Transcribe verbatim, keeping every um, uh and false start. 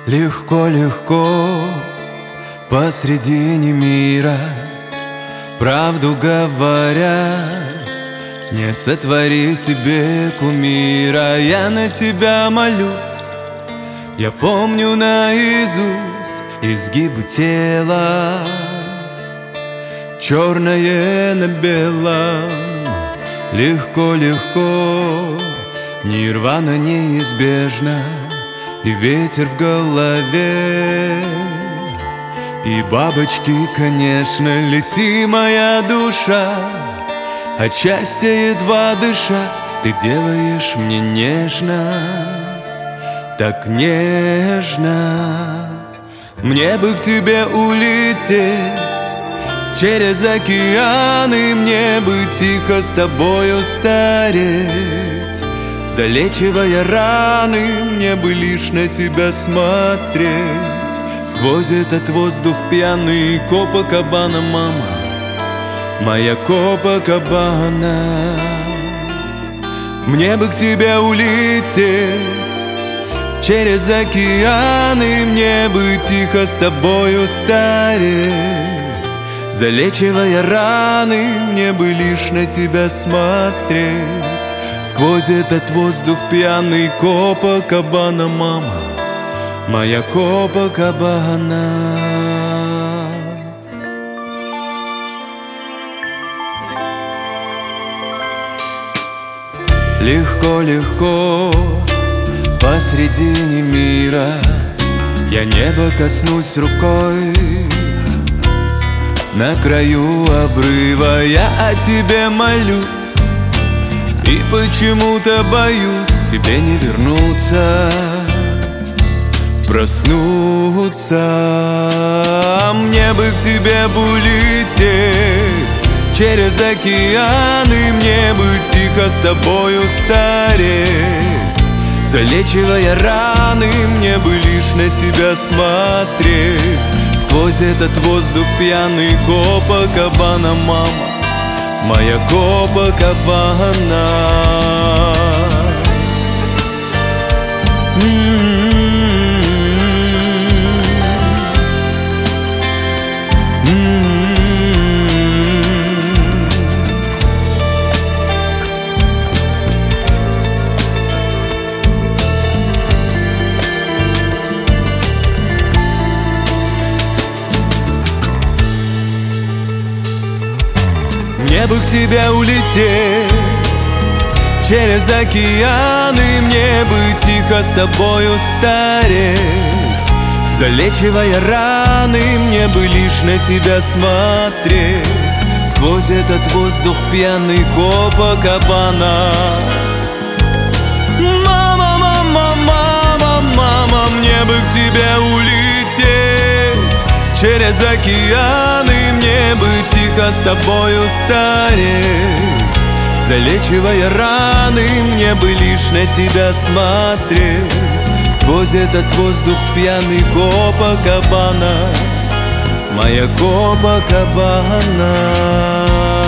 Легко-легко посредине мира, правду говоря, не сотвори себе кумира. Я на тебя молюсь, я помню наизусть изгибы тела, черное на белом. Легко-легко, нирвана неизбежна, и ветер в голове, и бабочки, конечно. Лети, моя душа, от счастья едва дыша. Ты делаешь мне нежно, так нежно. Мне бы к тебе улететь через океаны, мне бы тихо с тобою стареть, залечивая раны. Мне бы лишь на тебя смотреть сквозь этот воздух пьяный. Копакабана, мама, моя Копакабана. Мне бы к тебе улететь через океаны, мне бы тихо с тобою стареть, залечивая раны. Мне бы лишь на тебя смотреть сквозь этот воздух пьяный. Копакабана, мама, моя Копакабана. Легко-легко посредине мира я небо коснусь рукой. На краю обрыва я о тебе молюсь, и почему-то боюсь к тебе не вернуться, проснуться. Мне бы к тебе бы улететь через океаны, мне бы тихо с тобою стареть, залечивая раны. Мне бы лишь на тебя смотреть сквозь этот воздух пьяный. Копакабана, мама, моя Копакабана. Мне бы к тебе улететь через океаны, мне бы тихо с тобою стареть, залечивая раны. Мне бы лишь на тебя смотреть сквозь этот воздух пьяный. Копакабана. Мама, мама, мама, мама, мне бы к тебе улететь через океаны, мне бы тихо с тобою стареть, залечивая раны. Мне бы лишь на тебя смотреть сквозь этот воздух пьяный. Копакабана, моя Копакабана.